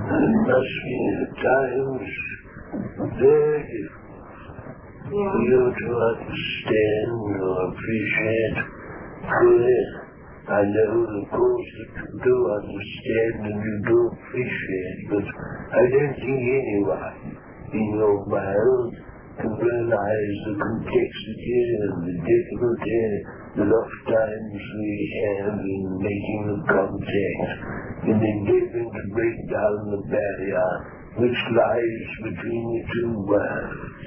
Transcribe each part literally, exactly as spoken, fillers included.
And must be at times very difficult for you to understand or appreciate fully. I know, of course, that you do understand and you do appreciate, but I don't think anyone in your world can realize the complexity and the difficulty that oftentimes we have in making the contact, in endeavoring to break down the barrier which lies between the two worlds.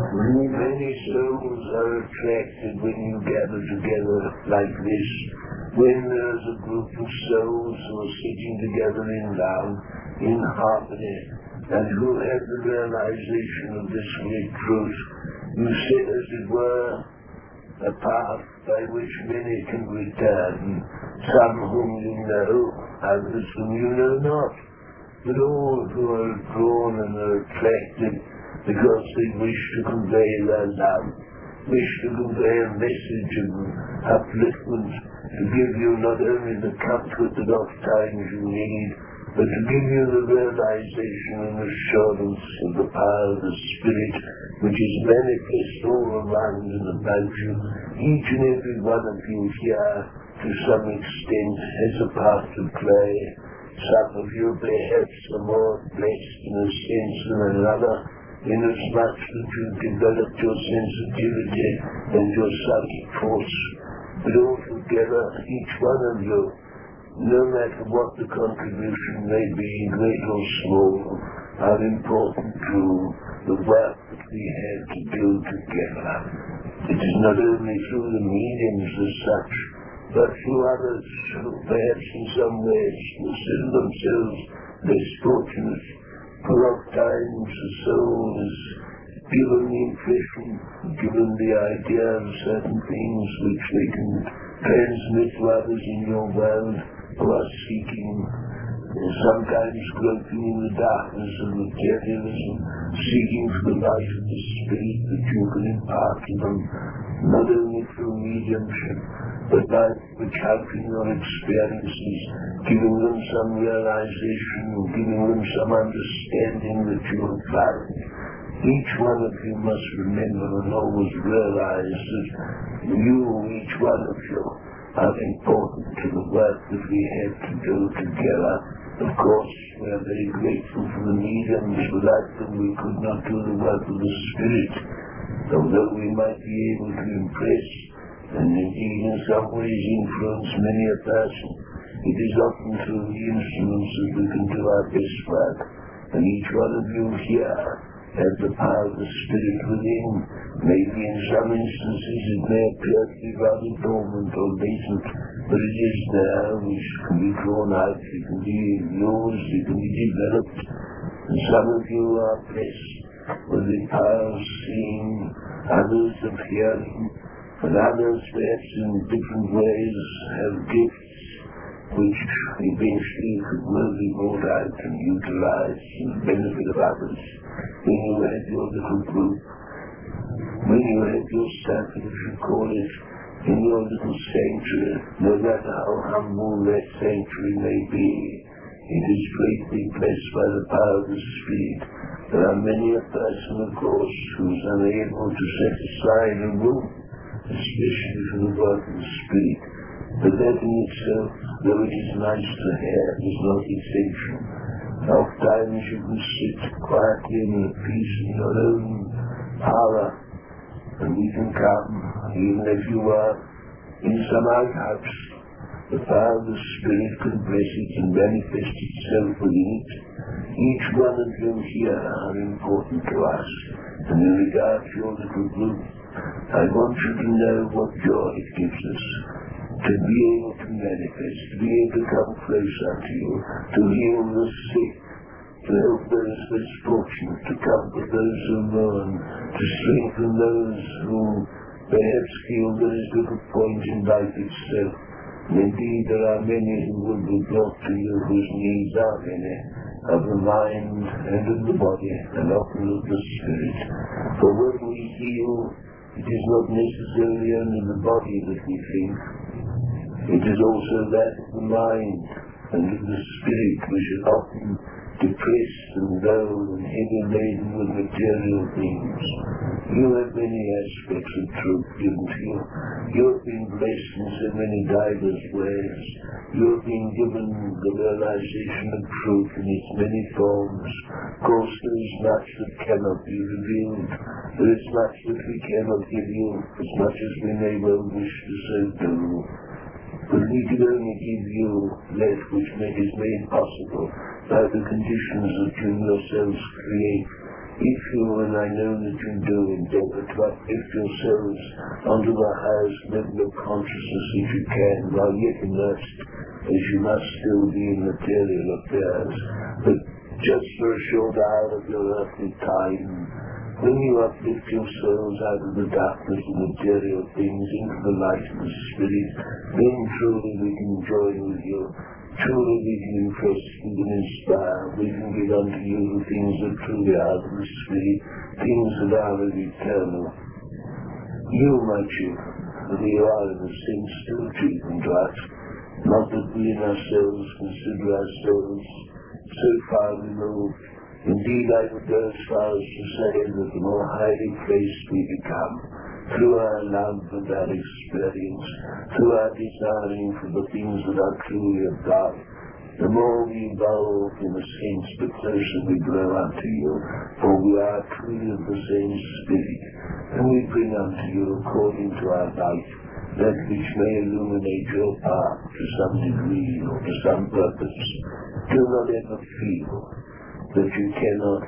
Many souls are attracted when you gather together like this, when there's a group of souls who are sitting together in love, in harmony, and who have the realization of this great truth. You sit, as it were, a path by which many can return, some whom you know, others whom you know not, but all who are drawn and are attracted because they wish to convey their love, wish to convey a message of upliftment, to give you not only the comfort that oft times you need, but to give you the realization and assurance of the power of the Spirit which is manifest all around and about you. Each and every one of you here, to some extent, has a part to play. Some of you perhaps are more blessed in a sense than another, inasmuch that you've developed your sensitivity and your psychic force. But altogether, each one of you, no matter what the contribution may be, great or small, are important to the work that we have to do together. It is not only through the mediums as such, but through others who perhaps in some ways consider themselves less fortunate, for oftentimes the soul is given the impression, given the idea of certain things which they can transmit to others in your world, who are seeking, sometimes groping in the darkness of materialism, seeking for the light of the Spirit that you can impart to them, not only through mediumship, but by recounting your experiences, giving them some realization, giving them some understanding that you have found. Each one of you must remember and always realize that you, each one of you, are important to the work that we have to do together. Of course, we are very grateful for the mediums. Without them we could not do the work of the Spirit. Although we might be able to impress, and indeed in some ways influence many a person, it is often through the instruments that we can do our best work. And each one of you here has the power of the Spirit within. Maybe in some instances it may appear to be rather dormant or latent, but it is there, which can be drawn out, it can be used, it can be developed. And some of you are blessed with the power of seeing, others of hearing, and others perhaps in different ways have gifts which eventually could well be brought out and utilized in the benefit of others. When you have your little group, when you have your circle, as you call it, in your little sanctuary, no matter how humble that sanctuary may be, it is greatly blessed by the power of the Spirit. There are many a person, of course, who is unable to set aside a room, especially for the work of the Spirit. But that in itself, though it is nice to have, is not essential. Oftentimes you can sit quietly and in peace in your own power, and we can come, even if you are in some outhouse, the power of the Spirit can bless it and manifest itself within it. Each one of you here are important to us, and in regard to your little group, I want you to know what joy it gives us to be able to manifest, to be able to come closer to you, to heal the sick, to help those less fortunate, to comfort those who mourn, to strengthen those who perhaps feel there is little point in life itself. And indeed there are many who will be brought to you whose needs are many, of the mind and of the body, and often of the spirit. For when we heal, it is not necessarily only the body that we think. It is also that of the mind and of the spirit which is often depressed and low and heavy laden with material things. You have many aspects of truth given to you. You have been blessed in so many diverse ways. You have been given the realization of truth in its many forms. Of course, there is much that cannot be revealed. There is much that we cannot give you, as much as we may well wish to so do. But we can only give you that which is made possible by the conditions that you yourselves create. If you, and I know that you do, endeavor to uplift yourselves onto the highest level of consciousness that you can, while yet immersed, as you must still be in material affairs, but just for a short hour of your earthly time, when you uplift yourselves out of the darkness of material things into the light of the Spirit, then truly we can join with you. Truly we can impress, we can inspire, we can give unto you the things that truly are of the Spirit, things that are of eternal. You, my children, we are in a sense still children to us, not that we in ourselves consider ourselves so far removed. Indeed, I would go as far as to say that the more highly placed we become, through our love and our experience, through our desiring for the things that are truly of God, the more we evolve in a sense, the closer we grow unto you, for we are truly of the same Spirit, and we bring unto you according to our light that which may illuminate your path to some degree or to some purpose. Do not ever feel that you cannot,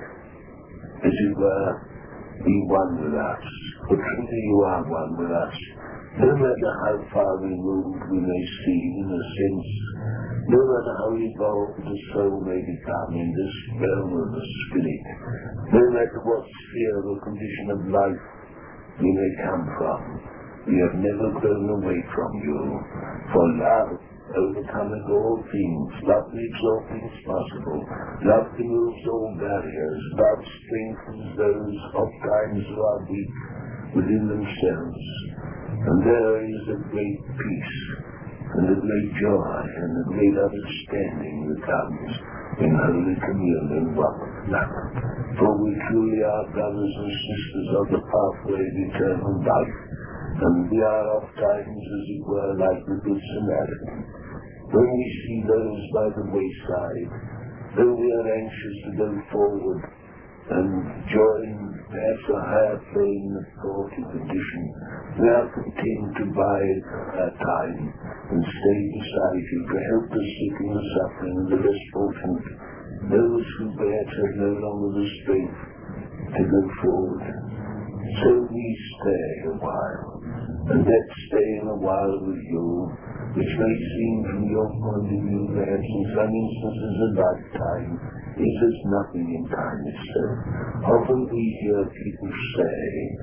as it were, be one with us, for truly you are one with us. No matter how far removed we may seem in a sense, no matter how evolved the soul may become in this realm of the Spirit, no matter what sphere or condition of life we may come from, we have never grown away from you, for love overcometh all things. Love makes all things possible. Love removes all barriers. Love strengthens those oftentimes who are weak within themselves. And there is a great peace, and a great joy, and a great understanding that comes in Holy Communion one with another. For we truly are brothers and sisters of the pathway of eternal life, and we are oftentimes, as it were, like the Good Samaritan. When we see those by the wayside, though we are anxious to go forward and join perhaps a higher plane of thought and condition, we are content to bide our time and stay beside you to help the sick and the suffering and the less fortunate, those who perhaps have no longer the strength to go forward. So we stay a while, and that staying a while with you, which may seem from your point of view perhaps in some instances a lifetime, is as nothing in time itself. Often we hear people say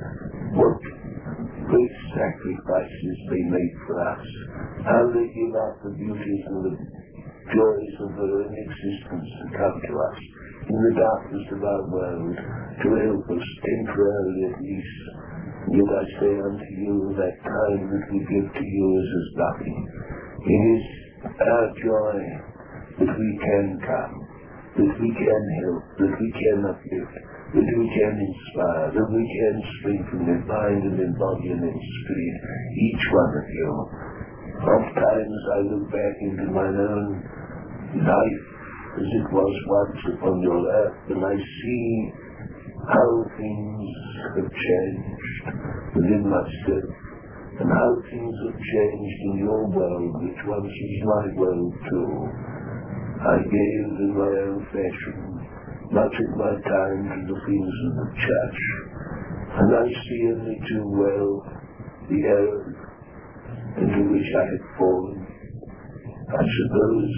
what great sacrifices they make for us, how they give up the beauties and the joys of their own existence to come to us in the darkness of our world to help us temporarily at least. Yet I say unto you, that time that we give to you is as nothing. It is our joy that we can come, that we can help, that we can uplift, that we can inspire, that we can strengthen in mind and in body and in spirit, each one of you. Oftentimes I look back into my own life as it was once upon your earth, and I see how things have changed within myself, and how things have changed in your world, which once was my world too. I gave in my own fashion much of my time to the things of the church, and I see only too well the error into which I had fallen. I suppose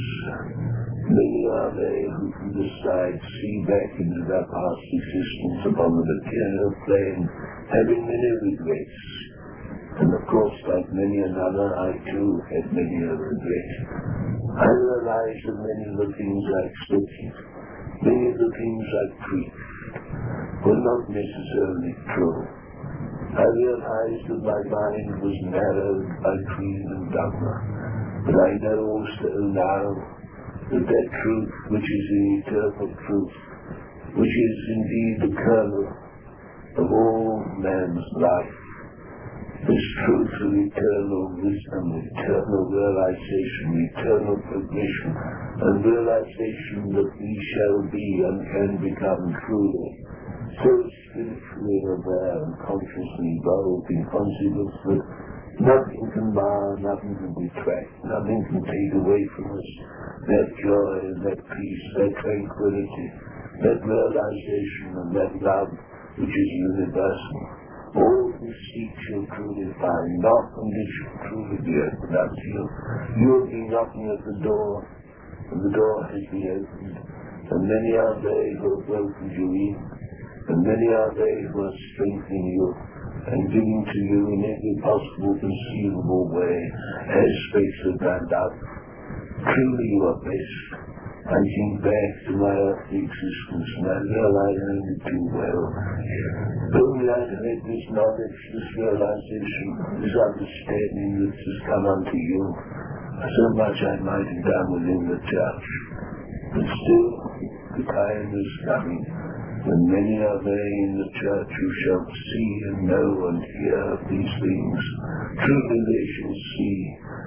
many are they who from this side see back into their past existence upon the material plane, having many regrets. And of course, like many another, I too had many a regret. I realized that many of the things I expected, many of the things I preached, were not necessarily true. I realized that my mind was narrowed by creed and dogma, but I know also now that that truth, which is the eternal truth, which is indeed the kernel of all man's life, this truth of eternal wisdom, eternal realization, eternal progression, and realization that we shall be and can become truly so spiritually aware and consciously involved in consequence that nothing can mar, nothing can detract, nothing can take away from us that joy and that peace, that tranquility, that realization and that love which is universal. All who seek shall truly find, knock and it shall truly be opened up to you. You will be knocking at the door, and the door has been opened, and many are they who have welcomed you in, and many are they who are strengthening you and giving to you in every possible conceivable way aspects of that love. Truly you are blessed. I think back to my earthly existence and I realize only too well. Only I had this knowledge, this realization, this understanding that has come unto you. So much I might have done within the church. But still, the time is coming when many are they in the church who shall see and know and hear these things. Truly they shall see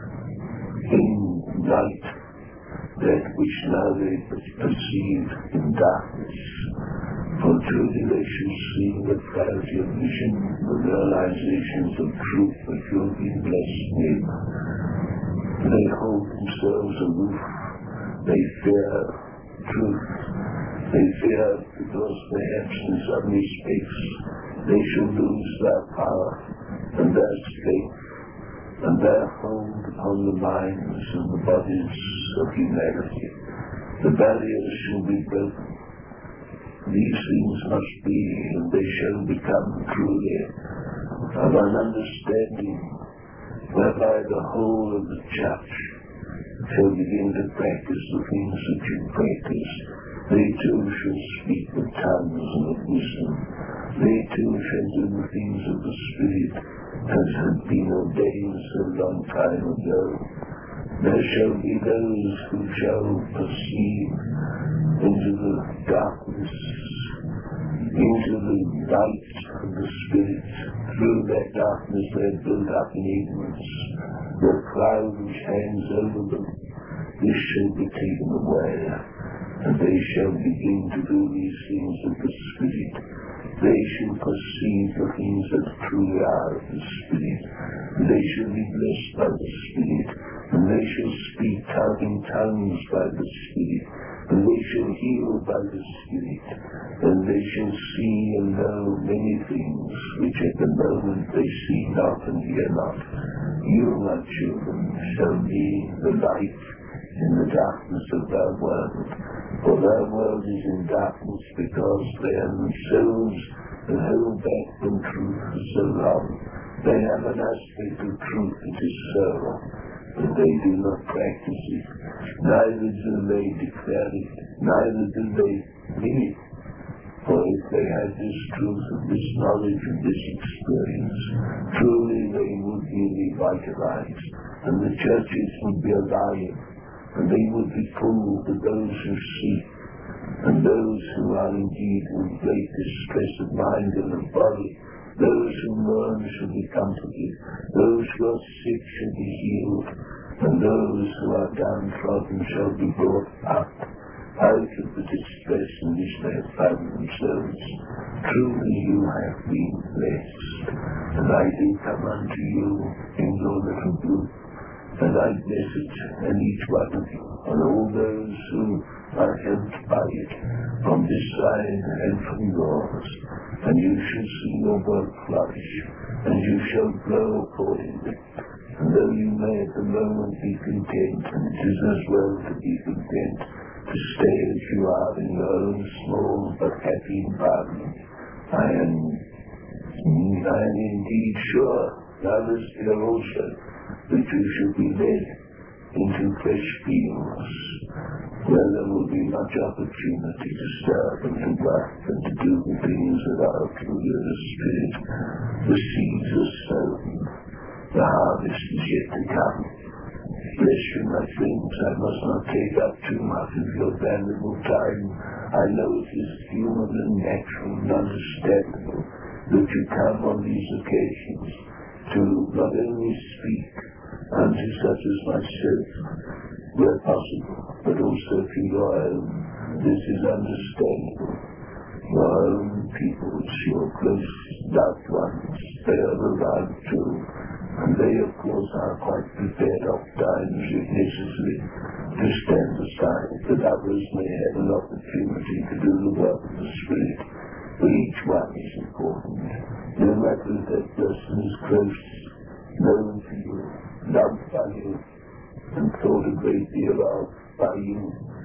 in light that which now they perceive in darkness. For truly they shall see the clarity of vision, the realizations of truth which will be blessed with. They hold themselves aloof. They fear truth. They fear because perhaps in some respects they shall lose their power and their strength and their hold upon the minds and the bodies of humanity. The barriers shall be broken. These things must be, and they shall become truly of an understanding whereby the whole of the church shall begin to practice the things that you practice. They too shall speak with tongues and of wisdom. They too shall do the things of the Spirit as had been ordained so long time ago. There shall be those who shall perceive into the darkness, into the light of the Spirit. Through that darkness they are built up in ignorance. The cloud which hangs over them, this shall be taken away, and they shall begin to do these things of the Spirit. They shall perceive the things that truly are of the Spirit. They shall be blessed by the Spirit, and they shall speak in tongues by the Spirit, and they shall heal by the Spirit, and they shall see and know many things which at the moment they see not and hear not. You, my children, shall be the light in the darkness of their world. For their world is in darkness because they are themselves held back from truth for so long. They have an aspect of truth that is so, but they do not practice it. Neither do they declare it, neither do they live it. For if they had this truth and this knowledge and this experience, truly they would be revitalized, and the churches would be alive, and they would be full to those who seek, and those who are indeed in great distress of mind and of body. Those who mourn shall be comforted, those who are sick shall be healed, and those who are downtrodden shall be brought up out of the distress in which they have found themselves. Truly you have been blessed, and I do come unto you in your little group, and I bless it, and each one of you, and all those who are helped by it, from this side and from yours, and you shall see your work flourish, and you shall grow accordingly. And though you may at the moment be content, and it is as well to be content, to stay as you are in your own small but happy environment, I am, I am indeed sure, others here also, that you shall be led into fresh fields, where there will be much opportunity to serve and to work and to do the things that are truly of the Spirit. The seeds are sown, the harvest is yet to come. Bless you, my friends, I must not take up too much of your valuable time. I know it is human and natural and understandable that you come on these occasions to not only speak unto such as myself, where possible, but also to your own. This is understandable. Your own peoples, your close loved ones, they are arrived too, and they of course are quite prepared oft times, if necessary, to stand aside that others may have an opportunity to do the work of the Spirit. But each one is important, no matter if that person is close, known to you, loved by you, and thought a great deal of by you.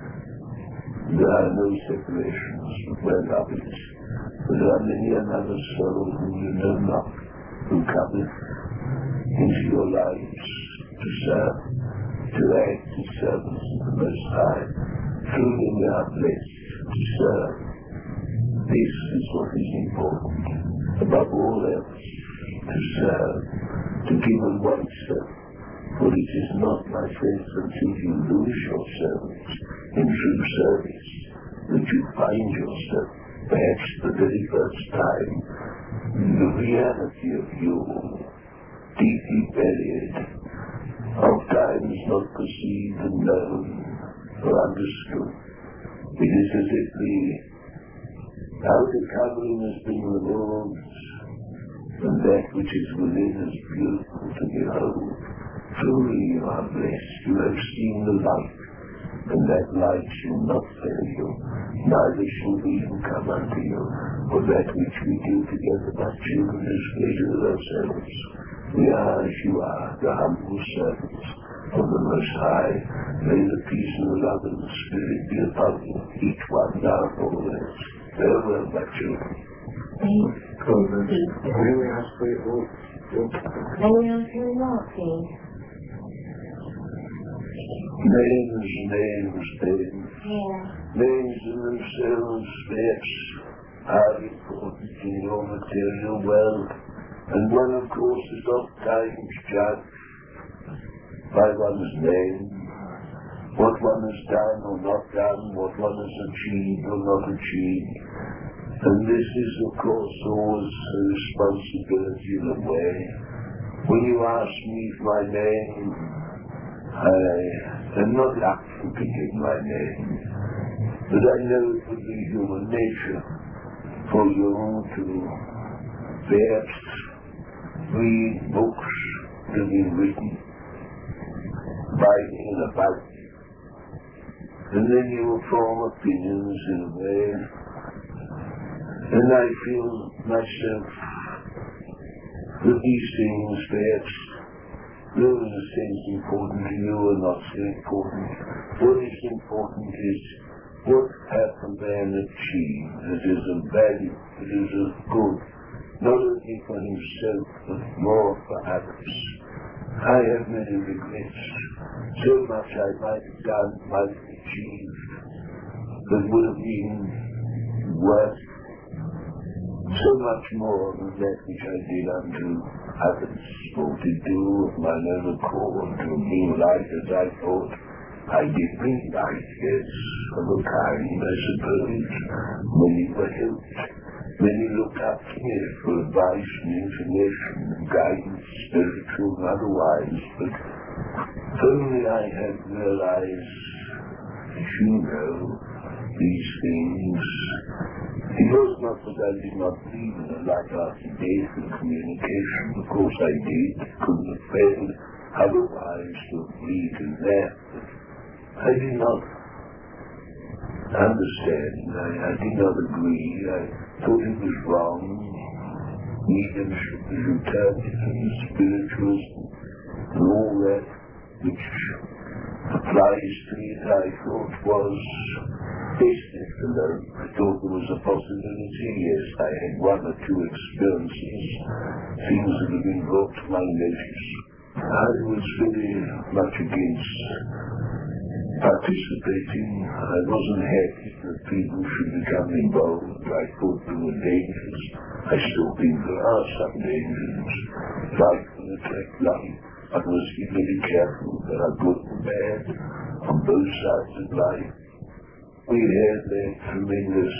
There are no separations where love is. There are many another soul whom you know not, who cometh into your lives to serve, to act as servants of the Most High. Truly we are blessed to serve. This is what is important, above all else, to serve, to give of oneself. For it is not, my friends, until you lose yourselves in true service that you find yourself, perhaps the very first time, the reality of you deeply buried, oftentimes not perceived and known or understood. It is as if the outer covering has been removed, and that which is within is beautiful to behold. Truly you are blessed. You have seen the light, and that light shall not fail you, neither shall evil come unto you. For that which we do together by children is greater than ourselves. We are as you are, the humble servants of the Most High. May the peace and the love of the Spirit be upon you, each one now and always. Farewell, my children. Thanks. May we ask for your vote? May we ask for your vote, please? Names, names, names. Yeah. Names in themselves, perhaps, are important in your material world, and one, of course, is oftentimes judged by one's name, what one has done or not done, what one has achieved or not achieved. And this is, of course, always a responsibility in a way. When you ask me my name, I am not asking to give my name, but I know it would be human nature for you to perhaps read books that have been written by and about me, and then you will form opinions in a way. And I feel myself that these things perhaps, though in a sense important to you, are not so important. What is important is what hath a man achieved that is of value, that is of good, not only for himself, but more for others. I have many regrets. So much I might have done, might have achieved, that would have been worth so much more than that which I did unto others, or to do of mine own accord, to being light as I thought I did bring light, yes, of a kind, I suppose. Many were helped, many looked up to me for advice and information and guidance, spiritual and otherwise, but if only I had realized, as you know, these things. It was not that I did not believe in a light after death and communication. Of course I did. Couldn't have failed otherwise to have believed in that. But I did not understand. I, I did not agree. I thought it was wrong. Mediumship is alternative and spirituals and all that which applies to it, I thought was business alone. I thought there was a possibility. Yes, I had one or two experiences, things that had been brought to my notice. I was very much against participating. I wasn't happy that people should become involved. I thought there were dangers. I still think there are some dangers. Life will attract life. I must be very careful. There are good and bad on both sides of life. We had that tremendous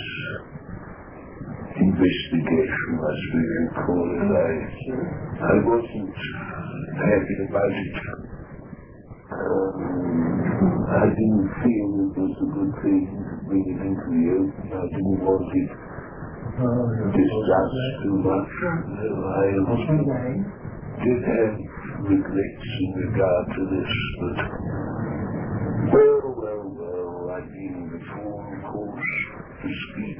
investigation, as we would call it. I, I wasn't happy about it. Um, I didn't feel it was a good thing to bring it into the open. I didn't want it discussed too much. I did have regrets in regard to this, but well, well, well, I've been before, of course, to speak.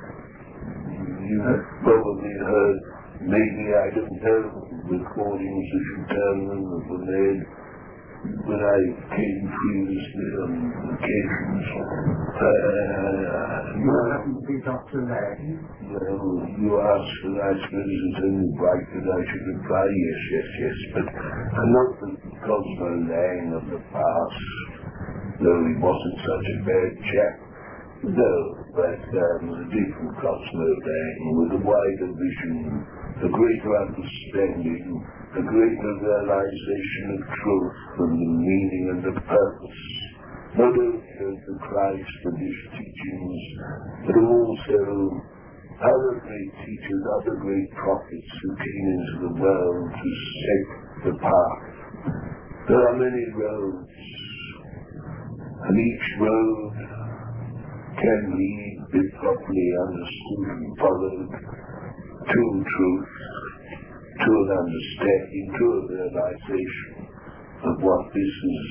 You have probably heard, maybe I don't know, recordings of you tell them that were made when I came previously on occasions. Uh, you happen to be Doctor Lang? Well, you asked, and I suppose it's only right that I should reply yes, yes, yes, but I'm not the Cosmo Lang of the past, though he wasn't such a bad chap. No, but um, a different Cosmo Lang with a wider vision, a greater understanding, a greater realization of truth and the meaning and the purpose, not only of the Christ and his teachings, but also other great teachers, other great prophets who came into the world to set the path. There are many roads, and each road can lead, be properly understood and followed, to truth, to an understanding, to a realization of what this is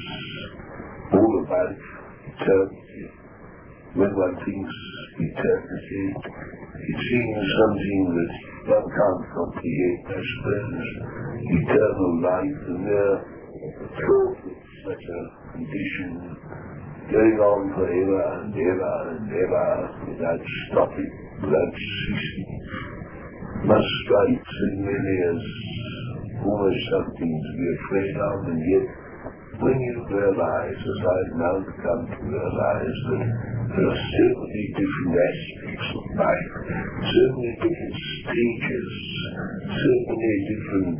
all about, eternity. When one thinks eternity, it seems something that one can't comprehend, I suppose, eternal life, and there thought of such a condition going on forever and ever and ever without stopping, without ceasing, must strike so many as almost something to be afraid of, and yet when you realize, as I've now come to realize, that there are so many different aspects of life, so many different stages, so many different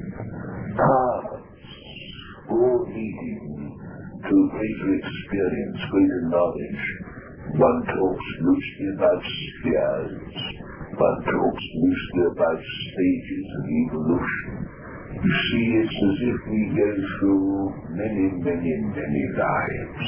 paths, all leading to greater experience, greater knowledge. One talks loosely about spheres, one talks loosely about stages of evolution. You see, it's as if we go through many, many, many lives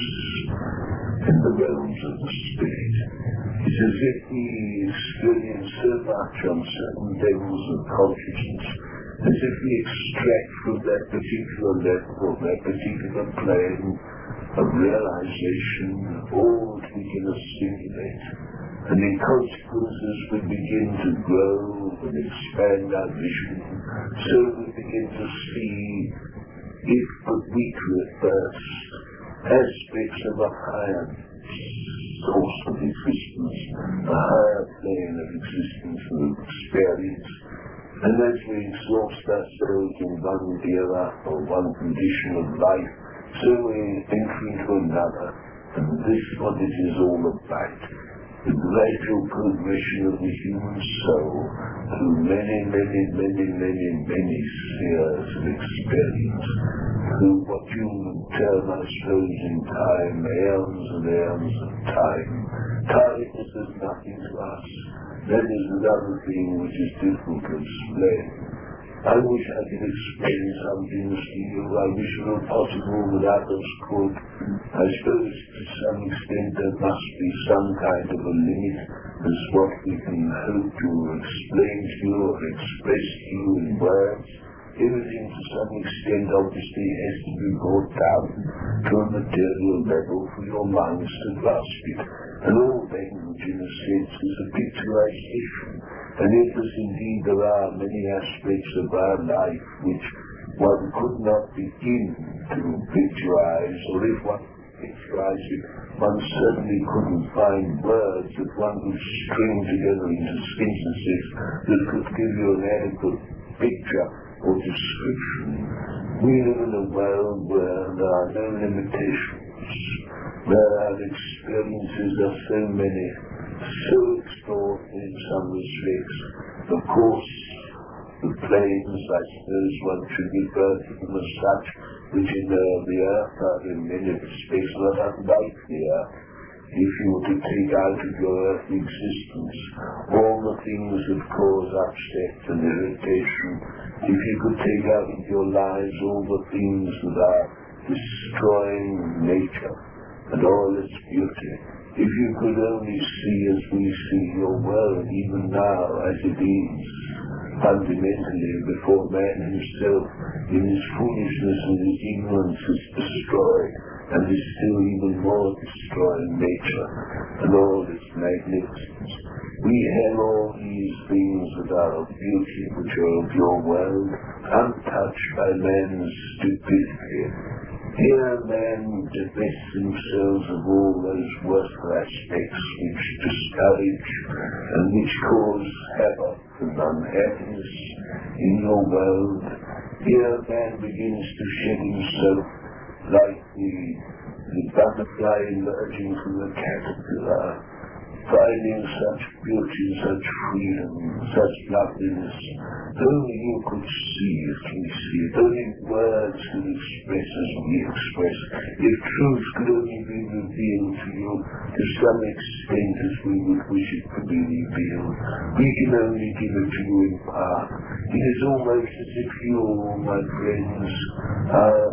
in the realms of the spirit. It's as if we experience so much on certain levels of consciousness, as if we extract from that particular level, or that particular plane of realization, all that we can assimilate. And in consequence, as we begin to grow and expand our vision, so we begin to see, if but weakly at first, aspects of a higher source of existence, a higher plane of existence and experience. And as we exhaust ourselves in one era or one condition of life, so we enter into another. And this is what it is all about. The gradual progression of the human soul through many, many, many, many, many spheres of experience, through what you would term, I suppose, in time, aeons and aeons of time. Time is as nothing to us. That is another thing which is difficult to explain. I wish I could explain some things to you. I wish it were possible that others could. I suppose to some extent there must be some kind of a limit as what we can hope to explain to you or express to you in words. Everything to some extent obviously has to be brought down to a material level for your minds to grasp it. And all language in a sense is a picturization. And if as indeed there are many aspects of our life which one could not begin to picturize, or if one picturized it, one certainly couldn't find words that one could string together into sentences that could give you an adequate picture or description. We live in a world where there are no limitations, where our experiences are so many, so extraordinary in some respects. Of course, the planes, I suppose one should refer to them as such, which in uh, the earth are in many respects not unlike the earth. If you were to take out of your earthly existence all the things that cause upset and irritation, if you could take out of your lives all the things that are destroying nature and all its beauty, if you could only see as we see your world even now as it is, fundamentally before man himself in his foolishness and his ignorance is destroyed, and is still even more destroying nature and all its magnificence. We have all these things that are of beauty, which are of your world, untouched by man's stupidity. Here men divest themselves of all those worthful aspects which discourage and which cause havoc and unhappiness in your world. Here man begins to shed himself like the, the butterfly emerging from the caterpillar, finding such beauty, such freedom, such loveliness. Only you could see as we see it, only words could express as we express. If truth could only be revealed to you to some extent as we would wish it to be revealed, we can only give it to you in part. It is almost as if you, my friends, are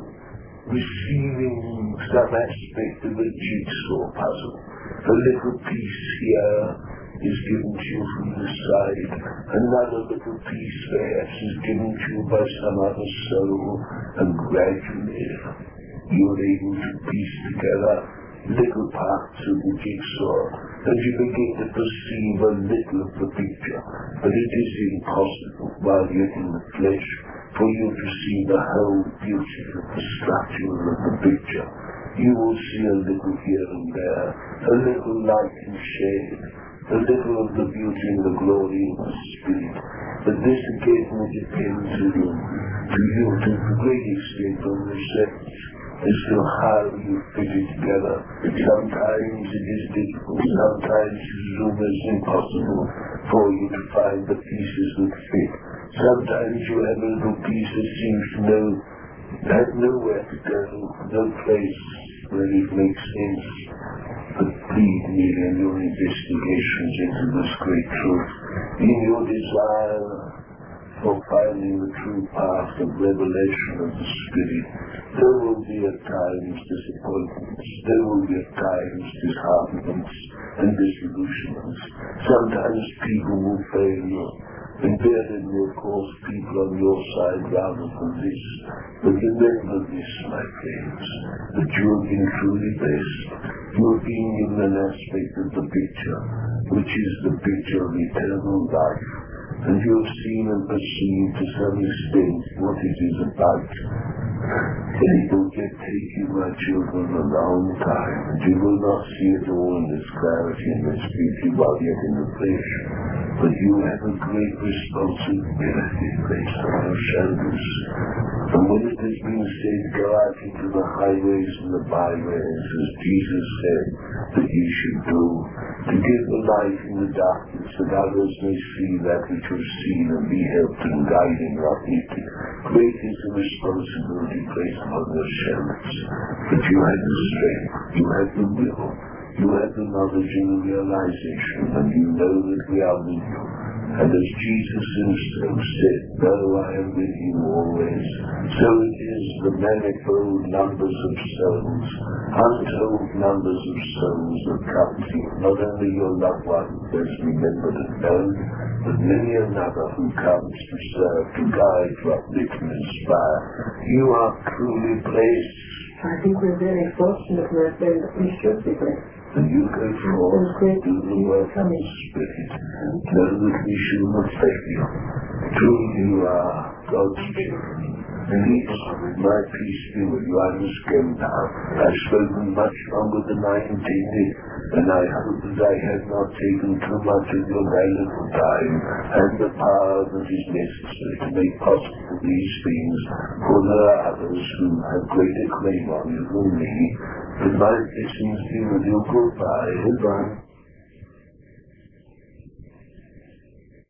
receiving some aspect of a jigsaw puzzle. A little piece here is given to you from the side, another little piece perhaps is given to you by some other soul, and gradually you are able to piece together little parts of the jigsaw, and you begin to perceive a little of the picture. But it is impossible, while yet in the flesh, for you to see the whole beauty of the structure of the picture. You will see a little here and there, a little light and shade, a little of the beauty and the glory of the Spirit. But this again will depend to you, to you to a great extent on yourself, as to how you fit it together. Sometimes it is difficult, sometimes it is almost impossible for you to find the pieces that fit. Sometimes you have a little piece that seems to know, have nowhere to go, no place where it makes sense. But lead me in your investigations into this great truth, in your desire for finding the true path of revelation of the Spirit. There will be at times disappointments, there will be at times disheartenments and disillusionments. Sometimes people will fail you, and there then will cause people on your side rather than this. But remember this, my friends, that you have been truly blessed. You have been given an aspect of the picture, which is the picture of eternal life. And you have seen and perceived to some extent what it is about. And it will yet take you, my children, a long time, and you will not see it all in this clarity and this beauty while yet in the flesh. But you have a great responsibility placed on your shoulders. And when it has been said, go out into the highways and the byways, as Jesus said that you should do, to give the light in the darkness, that others may see that which was seen and be helped and guided and uplifted. Great is the responsibility placed upon your shoulders. But you have the strength, you have the will, you have the knowledge and the realization, and you know that we are with you. And as Jesus himself said, "Lo, I am with you always," so it is the manifold numbers of souls, untold numbers of souls that come to you, not only your loved ones as remembered and known, but many another who comes to serve, to guide, to uplift and inspire. You are truly blessed. I think we're very fortunate, my friend, that we should be blessed. And you go forth, do the work of the Spirit. Know that we shall not fail you. Truly you are God's children. Peace, my peace be with you. I must go now. I've spoken much longer than I intended, and I hope that I have not taken too much of your valuable time and the power that is necessary to make possible these things, for there are others who have greater claim on you than me. But my blessings be with you. Goodbye. Goodbye.